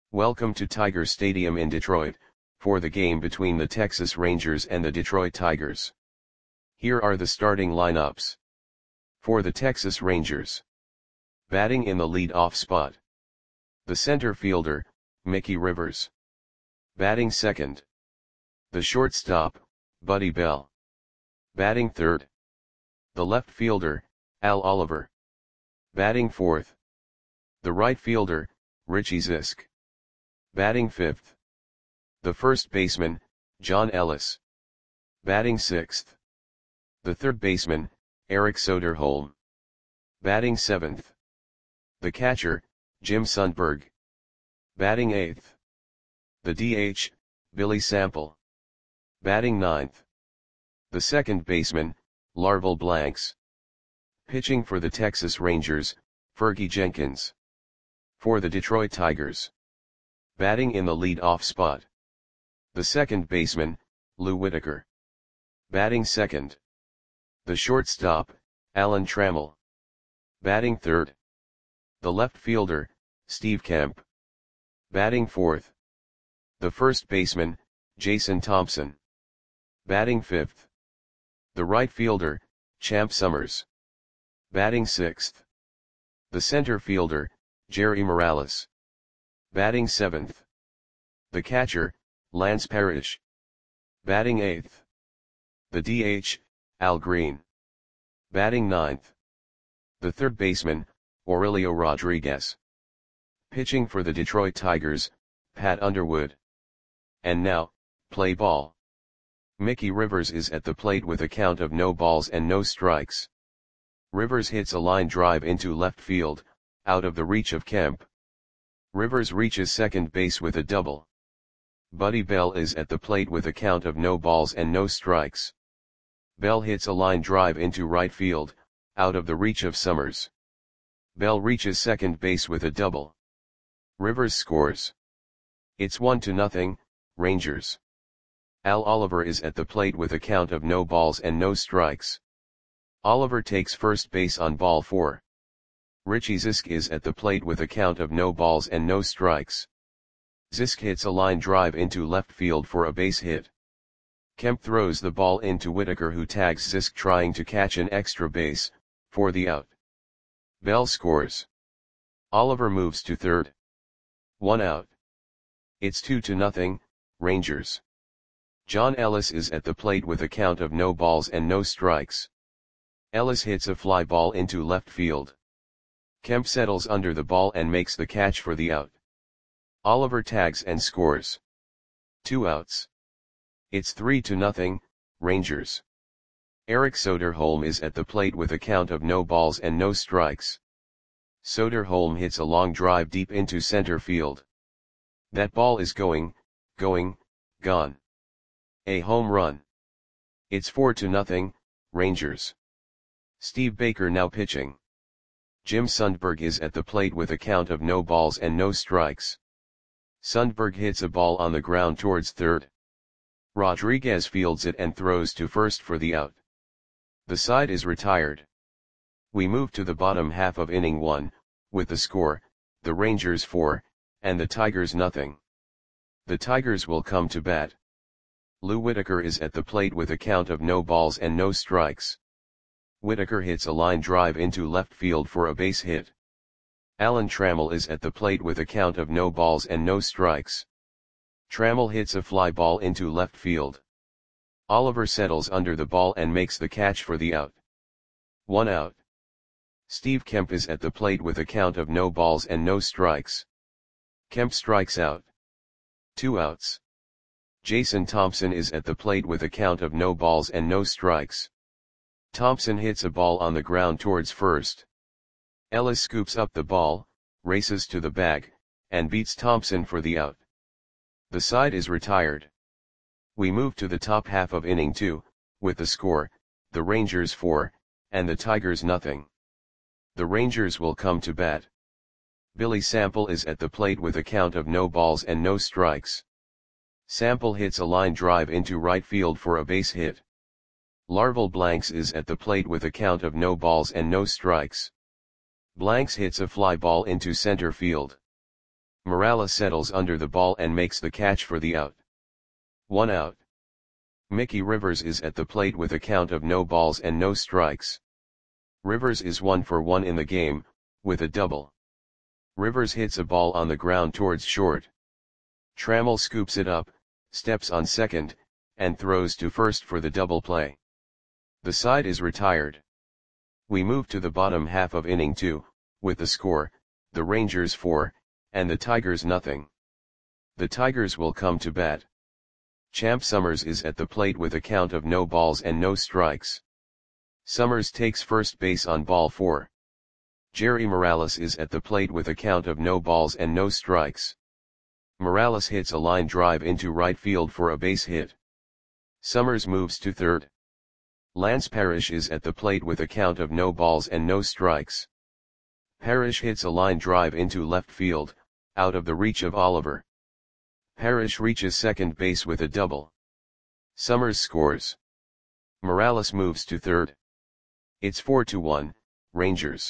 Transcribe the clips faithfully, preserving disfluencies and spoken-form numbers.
Welcome to Tiger Stadium in Detroit, for the game between the Texas Rangers and the Detroit Tigers. Here are the starting lineups. For the Texas Rangers. Batting in the lead-off spot. The center fielder, Mickey Rivers. Batting second. The shortstop, Buddy Bell. Batting third. The left fielder, Al Oliver. Batting fourth. The right fielder, Richie Zisk. Batting fifth. The first baseman, John Ellis. Batting sixth. The third baseman, Eric Soderholm. Batting seventh. The catcher, Jim Sundberg. Batting eighth. The D H, Billy Sample. Batting ninth. The second baseman, Larval Blanks. Pitching for the Texas Rangers, Fergie Jenkins. For the Detroit Tigers. Batting in the lead-off spot. The second baseman, Lou Whitaker. Batting second. The shortstop, Alan Trammell. Batting third. The left fielder, Steve Kemp. Batting fourth. The first baseman, Jason Thompson. Batting fifth. The right fielder, Champ Summers. Batting sixth. The center fielder, Jerry Morales. Batting seventh. The catcher, Lance Parrish. Batting eighth. The D H, Al Green. Batting ninth. The third baseman, Aurelio Rodriguez. Pitching for the Detroit Tigers, Pat Underwood. And now, play ball. Mickey Rivers is at the plate with a count of no balls and no strikes. Rivers hits a line drive into left field, out of the reach of Kemp. Rivers reaches second base with a double. Buddy Bell is at the plate with a count of no balls and no strikes. Bell hits a line drive into right field, out of the reach of Summers. Bell reaches second base with a double. Rivers scores. It's one to nothing, Rangers. Al Oliver is at the plate with a count of no balls and no strikes. Oliver takes first base on ball four. Richie Zisk is at the plate with a count of no balls and no strikes. Zisk hits a line drive into left field for a base hit. Kemp throws the ball into Whitaker, who tags Zisk trying to catch an extra base, for the out. Bell scores. Oliver moves to third. One out. It's two to nothing, Rangers. John Ellis is at the plate with a count of no balls and no strikes. Ellis hits a fly ball into left field. Kemp settles under the ball and makes the catch for the out. Oliver tags and scores. Two outs. It's three to nothing, Rangers. Eric Soderholm is at the plate with a count of no balls and no strikes. Soderholm hits a long drive deep into center field. That ball is going, going, gone. A home run. It's four to nothing, Rangers. Steve Baker now pitching. Jim Sundberg is at the plate with a count of no balls and no strikes. Sundberg hits a ball on the ground towards third. Rodriguez fields it and throws to first for the out. The side is retired. We move to the bottom half of inning one, with the score, the Rangers four, and the Tigers nothing. The Tigers will come to bat. Lou Whitaker is at the plate with a count of no balls and no strikes. Whitaker hits a line drive into left field for a base hit. Alan Trammell is at the plate with a count of no balls and no strikes. Trammell hits a fly ball into left field. Oliver settles under the ball and makes the catch for the out. One out. Steve Kemp is at the plate with a count of no balls and no strikes. Kemp strikes out. Two outs. Jason Thompson is at the plate with a count of no balls and no strikes. Thompson hits a ball on the ground towards first. Ellis scoops up the ball, races to the bag, and beats Thompson for the out. The side is retired. We move to the top half of inning two, with the score, the Rangers four, and the Tigers nothing. The Rangers will come to bat. Billy Sample is at the plate with a count of no balls and no strikes. Sample hits a line drive into right field for a base hit. Larval Blanks is at the plate with a count of no balls and no strikes. Blanks hits a fly ball into center field. Morales settles under the ball and makes the catch for the out. One out. Mickey Rivers is at the plate with a count of no balls and no strikes. Rivers is one for one in the game, with a double. Rivers hits a ball on the ground towards short. Trammell scoops it up, steps on second, and throws to first for the double play. The side is retired. We move to the bottom half of inning two, with the score, the Rangers four, and the Tigers nothing. The Tigers will come to bat. Champ Summers is at the plate with a count of no balls and no strikes. Summers takes first base on ball four. Jerry Morales is at the plate with a count of no balls and no strikes. Morales hits a line drive into right field for a base hit. Summers moves to third. Lance Parrish is at the plate with a count of no balls and no strikes. Parrish hits a line drive into left field, out of the reach of Oliver. Parrish reaches second base with a double. Summers scores. Morales moves to third. It's four to one, Rangers.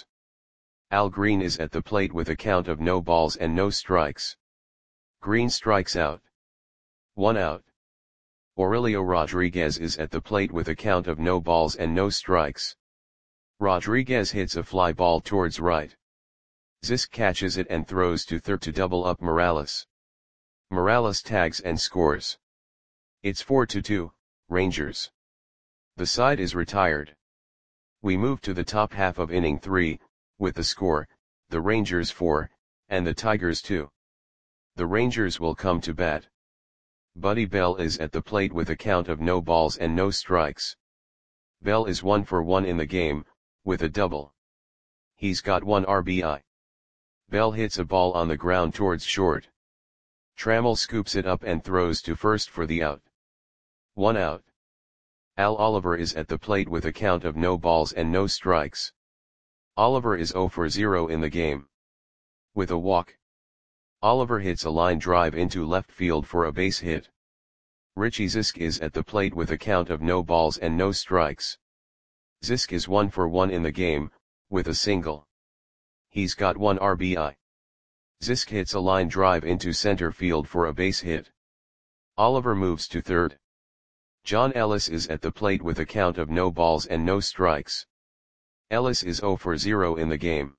Al Green is at the plate with a count of no balls and no strikes. Green strikes out. One out. Aurelio Rodriguez is at the plate with a count of no balls and no strikes. Rodriguez hits a fly ball towards right. Zisk catches it and throws to third to double up Morales. Morales tags and scores. It's four to two, Rangers. The side is retired. We move to the top half of inning three, with the score, the Rangers four, and the Tigers two. The Rangers will come to bat. Buddy Bell is at the plate with a count of no balls and no strikes. Bell is one for one in the game, with a double. He's got one R B I. Bell hits a ball on the ground towards short. Trammell scoops it up and throws to first for the out. One out. Al Oliver is at the plate with a count of no balls and no strikes. Oliver is zero for zero in the game. With a walk. Oliver hits a line drive into left field for a base hit. Richie Zisk is at the plate with a count of no balls and no strikes. Zisk is one for one in the game, with a single. He's got one R B I. Zisk hits a line drive into center field for a base hit. Oliver moves to third. John Ellis is at the plate with a count of no balls and no strikes. Ellis is zero for zero in the game.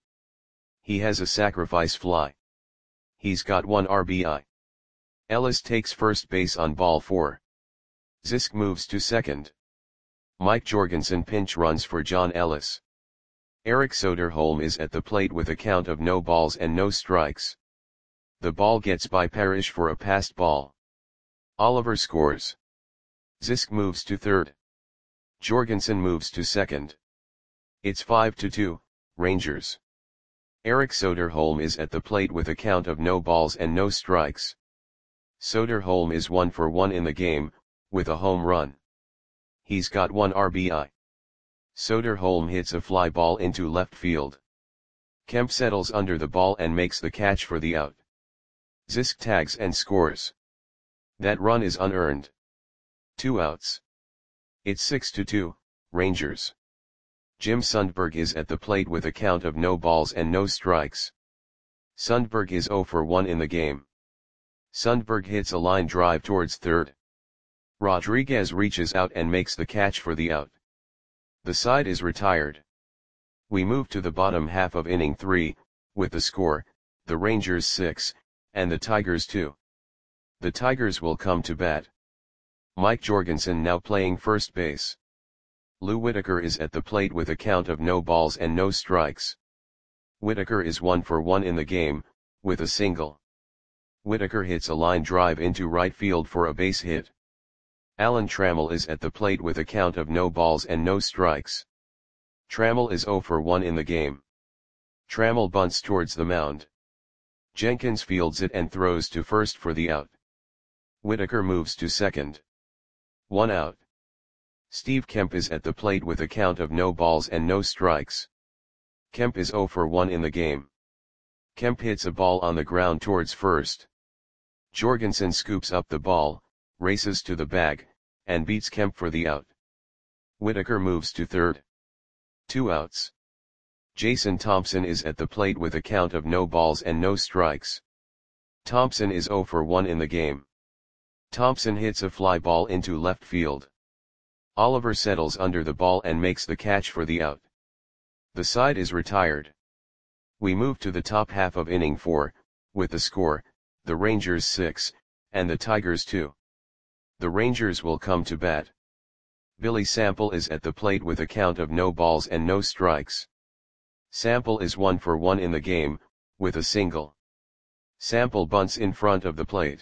He has a sacrifice fly. He's got one R B I. Ellis takes first base on ball four. Zisk moves to second. Mike Jorgensen pinch runs for John Ellis. Eric Soderholm is at the plate with a count of no balls and no strikes. The ball gets by Parrish for a passed ball. Oliver scores. Zisk moves to third. Jorgensen moves to second. It's five to two, Rangers. Eric Soderholm is at the plate with a count of no balls and no strikes. Soderholm is one for one in the game, with a home run. He's got one R B I. Soderholm hits a fly ball into left field. Kemp settles under the ball and makes the catch for the out. Zisk tags and scores. That run is unearned. Two outs. It's six to two, Rangers. Jim Sundberg is at the plate with a count of no balls and no strikes. Sundberg is zero for one in the game. Sundberg hits a line drive towards third. Rodriguez reaches out and makes the catch for the out. The side is retired. We move to the bottom half of inning three, with the score, the Rangers six, and the Tigers two. The Tigers will come to bat. Mike Jorgensen now playing first base. Lou Whitaker is at the plate with a count of no balls and no strikes. Whitaker is one for one in the game, with a single. Whitaker hits a line drive into right field for a base hit. Alan Trammell is at the plate with a count of no balls and no strikes. Trammell is zero for one in the game. Trammell bunts towards the mound. Jenkins fields it and throws to first for the out. Whitaker moves to second. One out. Steve Kemp is at the plate with a count of no balls and no strikes. Kemp is zero for one in the game. Kemp hits a ball on the ground towards first. Jorgensen scoops up the ball, races to the bag, and beats Kemp for the out. Whitaker moves to third. Two outs. Jason Thompson is at the plate with a count of no balls and no strikes. Thompson is zero for one in the game. Thompson hits a fly ball into left field. Oliver settles under the ball and makes the catch for the out. The side is retired. We move to the top half of inning four, with the score, the Rangers six, and the Tigers two. The Rangers will come to bat. Billy Sample is at the plate with a count of no balls and no strikes. Sample is one for one in the game, with a single. Sample bunts in front of the plate.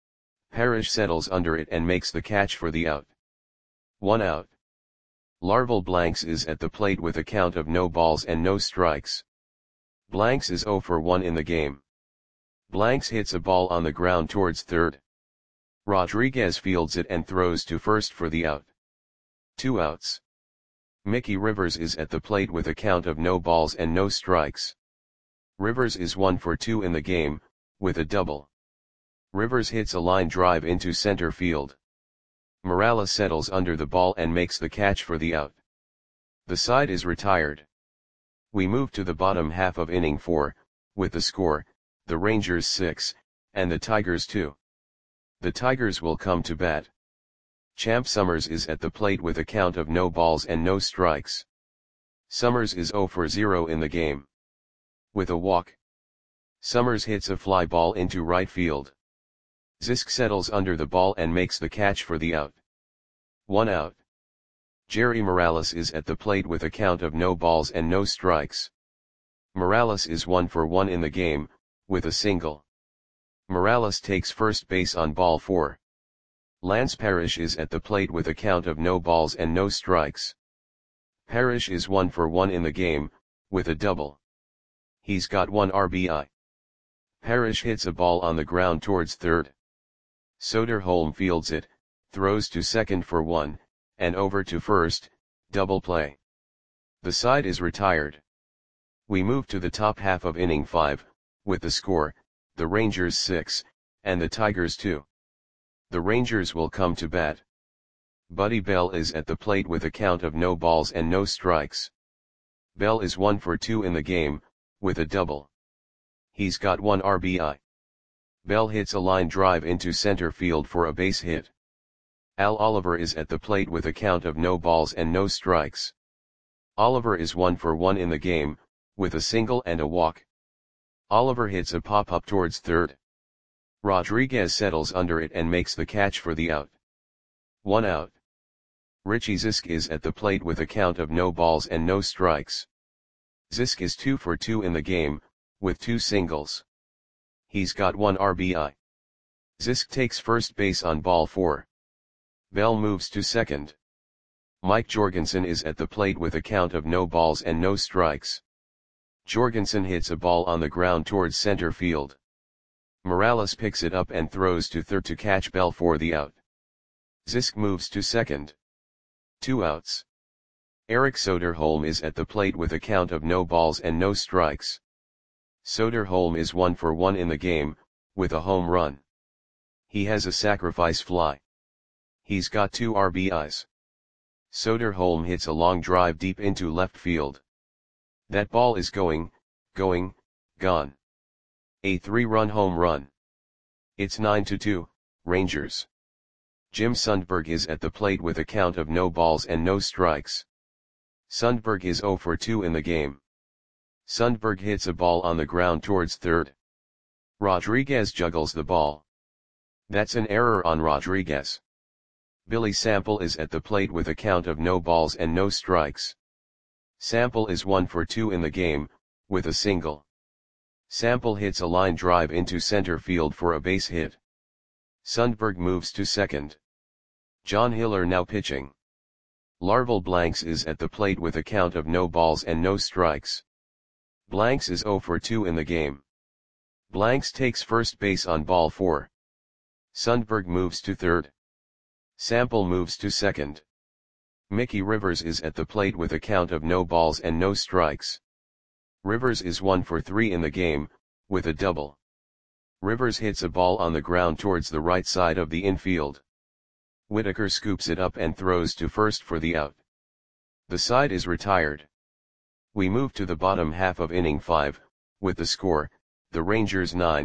Parrish settles under it and makes the catch for the out. One out. Larval Blanks is at the plate with a count of no balls and no strikes. Blanks is zero for one in the game. Blanks hits a ball on the ground towards third. Rodriguez fields it and throws to first for the out. Two outs. Mickey Rivers is at the plate with a count of no balls and no strikes. Rivers is one for two in the game, with a double. Rivers hits a line drive into center field. Morales settles under the ball and makes the catch for the out. The side is retired. We move to the bottom half of inning four, with the score, the Rangers six, and the Tigers two. The Tigers will come to bat. Champ Summers is at the plate with a count of no balls and no strikes. Summers is zero for zero in the game. With a walk. Summers hits a fly ball into right field. Zisk settles under the ball and makes the catch for the out. One out. Jerry Morales is at the plate with a count of no balls and no strikes. Morales is one for one in the game, with a single. Morales takes first base on ball four. Lance Parrish is at the plate with a count of no balls and no strikes. Parrish is one for one in the game, with a double. He's got one R B I. Parrish hits a ball on the ground towards third. Soderholm fields it, throws to second for one, and over to first, double play. The side is retired. We move to the top half of inning five, with the score, the Rangers six, and the Tigers two. The Rangers will come to bat. Buddy Bell is at the plate with a count of no balls and no strikes. Bell is one for two in the game, with a double. He's got one R B I. Bell hits a line drive into center field for a base hit. Al Oliver is at the plate with a count of no balls and no strikes. Oliver is one for one in the game, with a single and a walk. Oliver hits a pop-up towards third. Rodriguez settles under it and makes the catch for the out. One out. Richie Zisk is at the plate with a count of no balls and no strikes. Zisk is two for two in the game, with two singles. He's got one R B I. Zisk takes first base on ball four. Bell moves to second. Mike Jorgensen is at the plate with a count of no balls and no strikes. Jorgensen hits a ball on the ground towards center field. Morales picks it up and throws to third to catch Bell for the out. Zisk moves to second. Two outs. Eric Soderholm is at the plate with a count of no balls and no strikes. Soderholm is one for one in the game, with a home run. He has a sacrifice fly. He's got two R B Is. Soderholm hits a long drive deep into left field. That ball is going, going, gone. A three-run home run. It's nine to two, Rangers. Jim Sundberg is at the plate with a count of no balls and no strikes. Sundberg is zero for two in the game. Sundberg hits a ball on the ground towards third. Rodriguez juggles the ball. That's an error on Rodriguez. Billy Sample is at the plate with a count of no balls and no strikes. Sample is one for two in the game, with a single. Sample hits a line drive into center field for a base hit. Sundberg moves to second. John Hiller now pitching. Larval Blanks is at the plate with a count of no balls and no strikes. Blanks is zero for two in the game. Blanks takes first base on ball four. Sundberg moves to third. Sample moves to second. Mickey Rivers is at the plate with a count of no balls and no strikes. Rivers is one for three in the game, with a double. Rivers hits a ball on the ground towards the right side of the infield. Whitaker scoops it up and throws to first for the out. The side is retired. We move to the bottom half of inning five, with the score, the Rangers nine,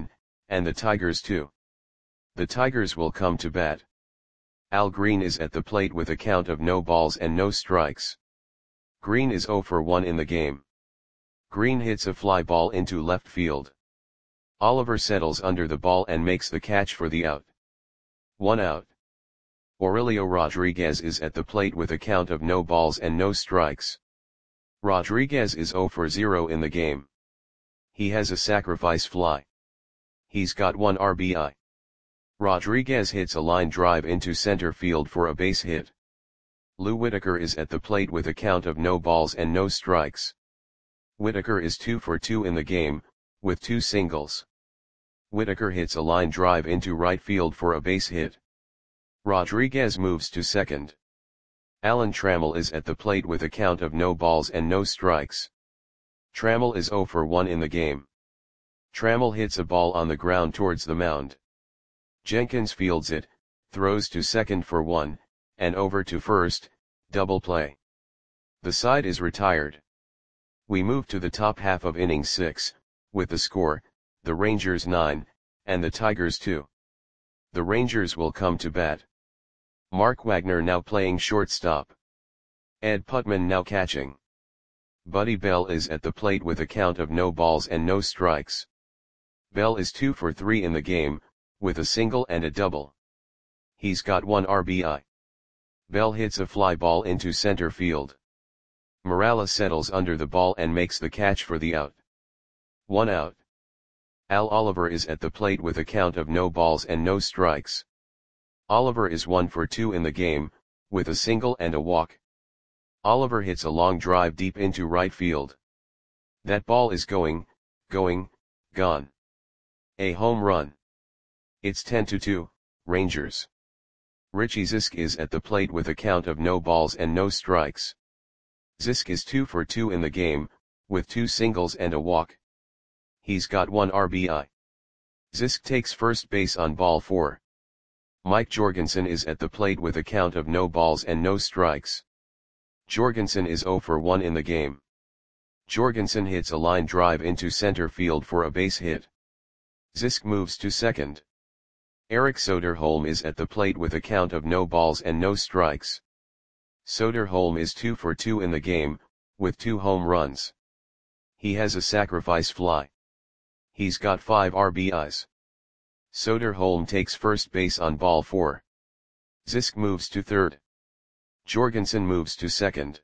and the Tigers two. The Tigers will come to bat. Al Green is at the plate with a count of no balls and no strikes. Green is zero for one in the game. Green hits a fly ball into left field. Oliver settles under the ball and makes the catch for the out. One out. Aurelio Rodriguez is at the plate with a count of no balls and no strikes. Rodriguez is zero for zero in the game. He has a sacrifice fly. He's got one R B I. Rodriguez hits a line drive into center field for a base hit. Lou Whitaker is at the plate with a count of no balls and no strikes. Whitaker is two for two in the game, with two singles. Whitaker hits a line drive into right field for a base hit. Rodriguez moves to second. Alan Trammell is at the plate with a count of no balls and no strikes. Trammell is zero for one in the game. Trammell hits a ball on the ground towards the mound. Jenkins fields it, throws to second for one, and over to first, double play. The side is retired. We move to the top half of inning six, with the score, the Rangers nine, and the Tigers two. The Rangers will come to bat. Mark Wagner now playing shortstop. Ed Putman now catching. Buddy Bell is at the plate with a count of no balls and no strikes. Bell is two for three in the game, with a single and a double. He's got one R B I. Bell hits a fly ball into center field. Morales settles under the ball and makes the catch for the out. One out. Al Oliver is at the plate with a count of no balls and no strikes. Oliver is one for two in the game, with a single and a walk. Oliver hits a long drive deep into right field. That ball is going, going, gone. A home run. It's ten to two, Rangers. Richie Zisk is at the plate with a count of no balls and no strikes. Zisk is two for two in the game, with two singles and a walk. He's got one R B I. Zisk takes first base on ball four. Mike Jorgensen is at the plate with a count of no balls and no strikes. Jorgensen is zero for one in the game. Jorgensen hits a line drive into center field for a base hit. Zisk moves to second. Eric Soderholm is at the plate with a count of no balls and no strikes. Soderholm is two for two in the game, with two home runs. He has a sacrifice fly. He's got five R B Is. Soderholm takes first base on ball four. Zisk moves to third. Jorgensen moves to second.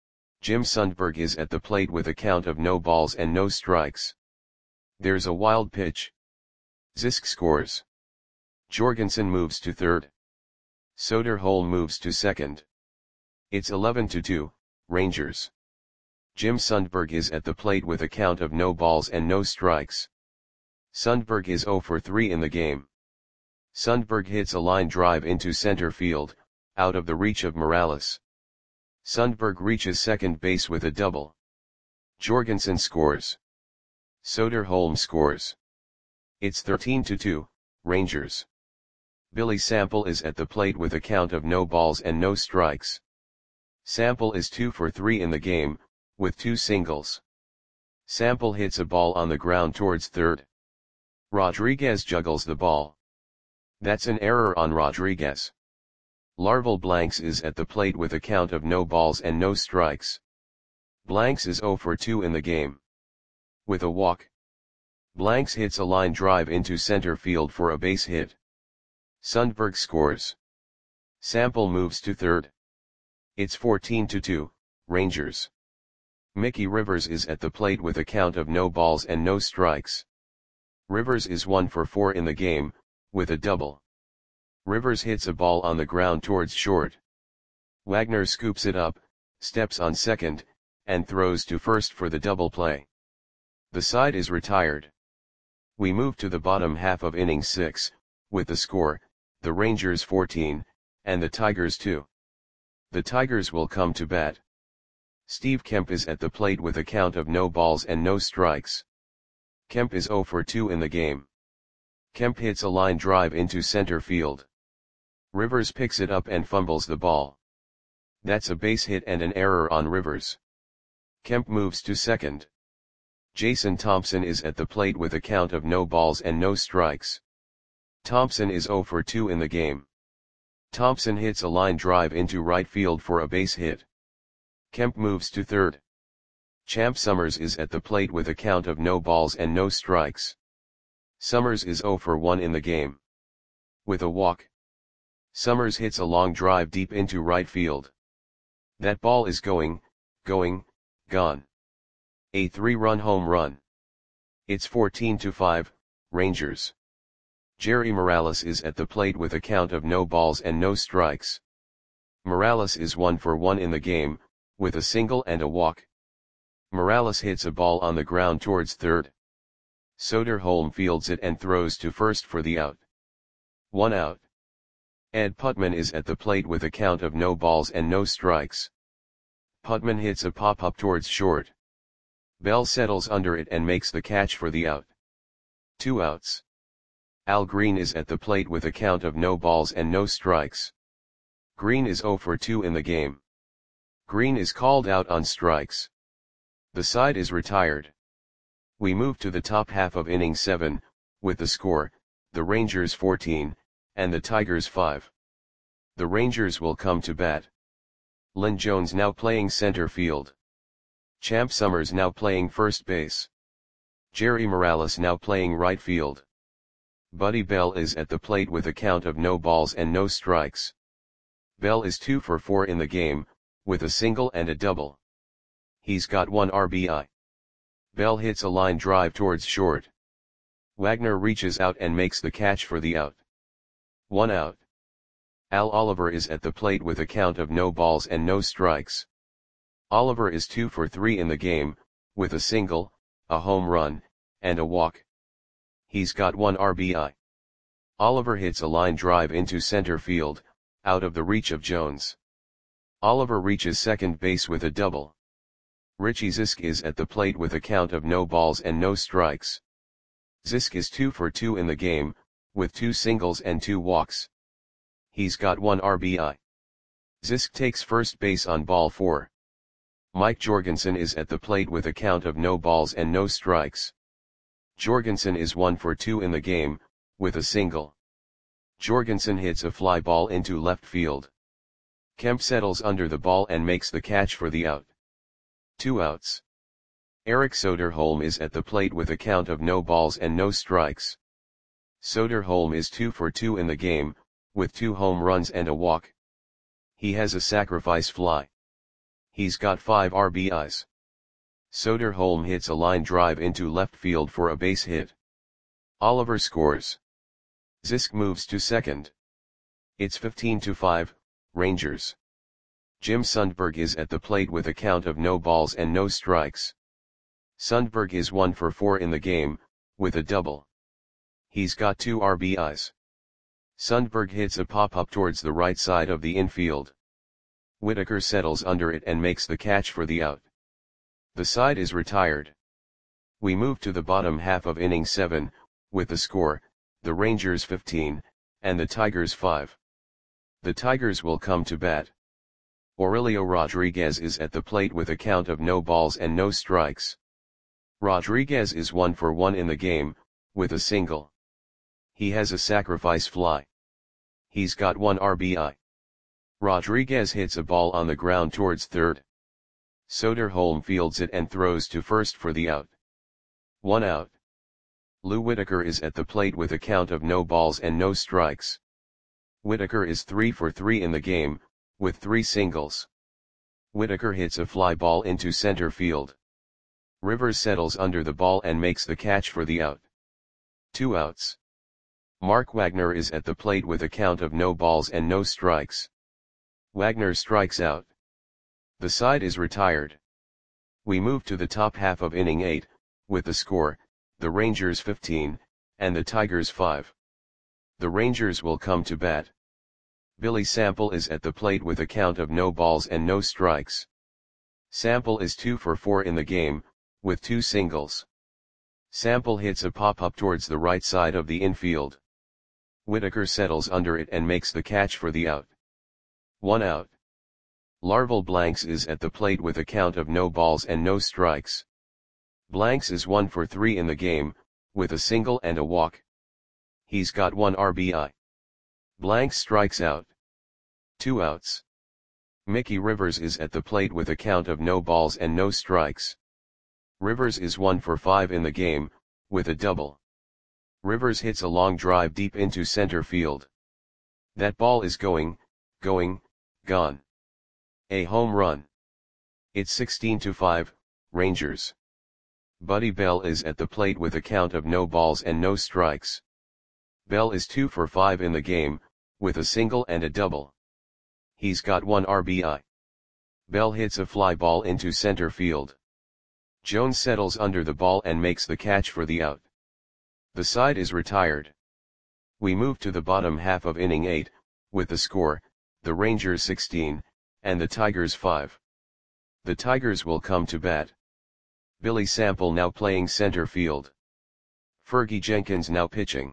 Jim Sundberg is at the plate with a count of no balls and no strikes. There's a wild pitch. Zisk scores. Jorgensen moves to third. Soderholm moves to second. It's eleven to two, Rangers. Jim Sundberg is at the plate with a count of no balls and no strikes. Sundberg is zero for three in the game. Sundberg hits a line drive into center field, out of the reach of Morales. Sundberg reaches second base with a double. Jorgensen scores. Soderholm scores. It's thirteen to two, Rangers. Billy Sample is at the plate with a count of no balls and no strikes. Sample is two for three in the game, with two singles. Sample hits a ball on the ground towards third. Rodriguez juggles the ball. That's an error on Rodriguez. Larval Blanks is at the plate with a count of no balls and no strikes. Blanks is zero for two in the game. With a walk. Blanks hits a line drive into center field for a base hit. Sundberg scores. Sample moves to third. It's fourteen to two, Rangers. Mickey Rivers is at the plate with a count of no balls and no strikes. Rivers is one for four in the game, with a double. Rivers hits a ball on the ground towards short. Wagner scoops it up, steps on second, and throws to first for the double play. The side is retired. We move to the bottom half of inning six, with the score, the Rangers fourteen, and the Tigers two. The Tigers will come to bat. Steve Kemp is at the plate with a count of no balls and no strikes. Kemp is zero for two in the game. Kemp hits a line drive into center field. Rivers picks it up and fumbles the ball. That's a base hit and an error on Rivers. Kemp moves to second. Jason Thompson is at the plate with a count of no balls and no strikes. Thompson is zero for two in the game. Thompson hits a line drive into right field for a base hit. Kemp moves to third. Champ Summers is at the plate with a count of no balls and no strikes. Summers is zero for one in the game. With a walk, Summers hits a long drive deep into right field. That ball is going, going, gone. A three-run home run. It's fourteen to five, Rangers. Jerry Morales is at the plate with a count of no balls and no strikes. Morales is one for one in the game, with a single and a walk. Morales hits a ball on the ground towards third. Soderholm fields it and throws to first for the out. One out. Ed Putman is at the plate with a count of no balls and no strikes. Putman hits a pop-up towards short. Bell settles under it and makes the catch for the out. Two outs. Al Green is at the plate with a count of no balls and no strikes. Green is zero for two in the game. Green is called out on strikes. The side is retired. We move to the top half of inning seven, with the score, the Rangers fourteen, and the Tigers five. The Rangers will come to bat. Lynn Jones now playing center field. Champ Summers now playing first base. Jerry Morales now playing right field. Buddy Bell is at the plate with a count of no balls and no strikes. Bell is two for four in the game, with a single and a double. He's got one R B I. Bell hits a line drive towards short. Wagner reaches out and makes the catch for the out. One out. Al Oliver is at the plate with a count of no balls and no strikes. Oliver is two for three in the game, with a single, a home run, and a walk. He's got one R B I. Oliver hits a line drive into center field, out of the reach of Jones. Oliver reaches second base with a double. Richie Zisk is at the plate with a count of no balls and no strikes. Zisk is two for two in the game, with two singles and two walks. He's got one R B I. Zisk takes first base on ball four. Mike Jorgensen is at the plate with a count of no balls and no strikes. Jorgensen is one for two in the game, with a single. Jorgensen hits a fly ball into left field. Kemp settles under the ball and makes the catch for the out. Two outs. Eric Soderholm is at the plate with a count of no balls and no strikes. Soderholm is two for two in the game, with two home runs and a walk. He has a sacrifice fly. He's got five R B Is. Soderholm hits a line drive into left field for a base hit. Oliver scores. Zisk moves to second. It's fifteen to five, Rangers. Jim Sundberg is at the plate with a count of no balls and no strikes. Sundberg is one for four in the game, with a double. He's got two R B Is. Sundberg hits a pop-up towards the right side of the infield. Whitaker settles under it and makes the catch for the out. The side is retired. We move to the bottom half of inning seven, with the score, the Rangers fifteen, and the Tigers five. The Tigers will come to bat. Aurelio Rodriguez is at the plate with a count of no balls and no strikes. Rodriguez is one for one in the game, with a single. He has a sacrifice fly. He's got one R B I. Rodriguez hits a ball on the ground towards third. Soderholm fields it and throws to first for the out. One out. Lou Whitaker is at the plate with a count of no balls and no strikes. Whitaker is three for three in the game, with three singles. Whitaker hits a fly ball into center field. Rivers settles under the ball and makes the catch for the out. Two outs. Mark Wagner is at the plate with a count of no balls and no strikes. Wagner strikes out. The side is retired. We move to the top half of inning eight, with the score, the Rangers fifteen, and the Tigers five. The Rangers will come to bat. Billy Sample is at the plate with a count of no balls and no strikes. Sample is two for four in the game, with two singles. Sample hits a pop-up towards the right side of the infield. Whitaker settles under it and makes the catch for the out. One out. Larval Blanks is at the plate with a count of no balls and no strikes. Blanks is one for three in the game, with a single and a walk. He's got one R B I. Blanks strikes out. Two outs. Mickey Rivers is at the plate with a count of no balls and no strikes. Rivers is one for five in the game, with a double. Rivers hits a long drive deep into center field. That ball is going, going, gone. A home run. It's sixteen to five, Rangers. Buddy Bell is at the plate with a count of no balls and no strikes. Bell is two for five in the game, with a single and a double. He's got one R B I. Bell hits a fly ball into center field. Jones settles under the ball and makes the catch for the out. The side is retired. We move to the bottom half of inning eight, with the score, the Rangers sixteen, and the Tigers five. The Tigers will come to bat. Billy Sample now playing center field. Fergie Jenkins now pitching.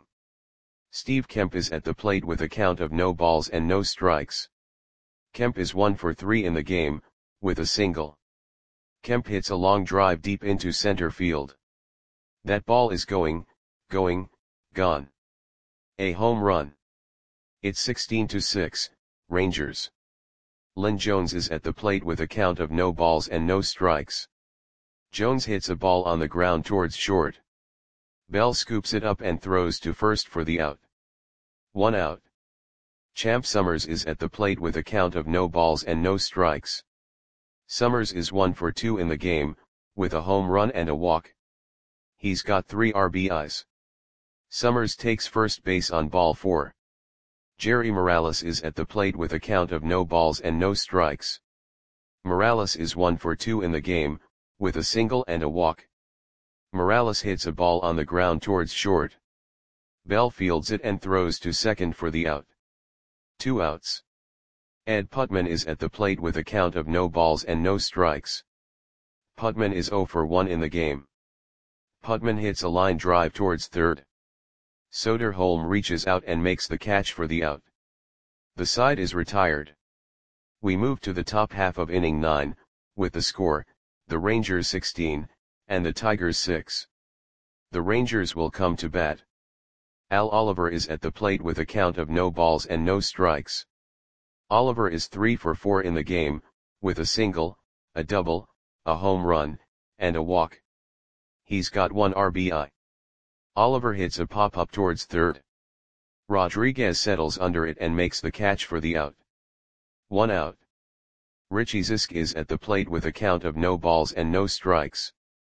Steve Kemp is at the plate with a count of no balls and no strikes. Kemp is one for three in the game, with a single. Kemp hits a long drive deep into center field. That ball is going, going, gone. A home run. It's sixteen to six, Rangers. Lynn Jones is at the plate with a count of no balls and no strikes. Jones hits a ball on the ground towards short. Bell scoops it up and throws to first for the out. One out. Champ Summers is at the plate with a count of no balls and no strikes. Summers is one for two in the game, with a home run and a walk. He's got three R B Is. Summers takes first base on ball four. Jerry Morales is at the plate with a count of no balls and no strikes. Morales is one for two in the game, with a single and a walk. Morales hits a ball on the ground towards short. Bell fields it and throws to second for the out. Two outs. Ed Putman is at the plate with a count of no balls and no strikes. Putman is zero for one in the game. Putman hits a line drive towards third. Soderholm reaches out and makes the catch for the out. The side is retired. We move to the top half of inning nine, with the score, the Rangers sixteen, and the Tigers six. The Rangers will come to bat. Al Oliver is at the plate with a count of no balls and no strikes. Oliver is three for four in the game, with a single, a double, a home run, and a walk. He's got one R B I. Oliver hits a pop-up towards third. Rodriguez settles under it and makes the catch for the out. One out. Richie Zisk is at the plate with a count of no balls and no strikes.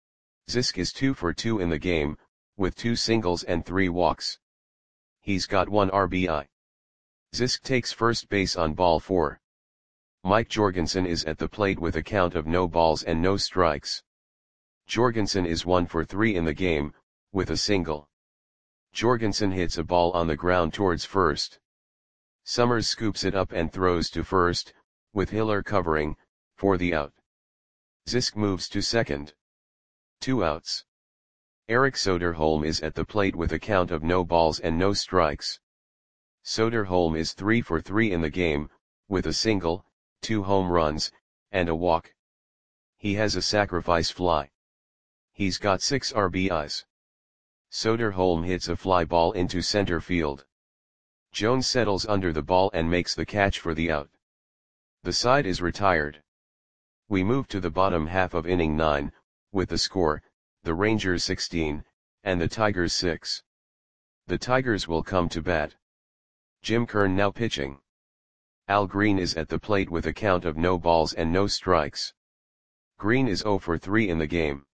Zisk is two for two in the game, with two singles and three walks. He's got one R B I. Zisk takes first base on ball four. Mike Jorgensen is at the plate with a count of no balls and no strikes. Jorgensen is one for three in the game, with a single. Jorgensen hits a ball on the ground towards first. Summers scoops it up and throws to first, with Hiller covering, for the out. Zisk moves to second. Two outs. Eric Soderholm is at the plate with a count of no balls and no strikes. Soderholm is three for three in the game, with a single, two home runs, and a walk. He has a sacrifice fly. He's got six R B Is. Soderholm hits a fly ball into center field. Jones settles under the ball and makes the catch for the out. The side is retired. We move to the bottom half of inning nine, with the score, the Rangers sixteen, and the Tigers six. The Tigers will come to bat. Jim Kern now pitching. Al Green is at the plate with a count of no balls and no strikes. Green is zero for three in the game.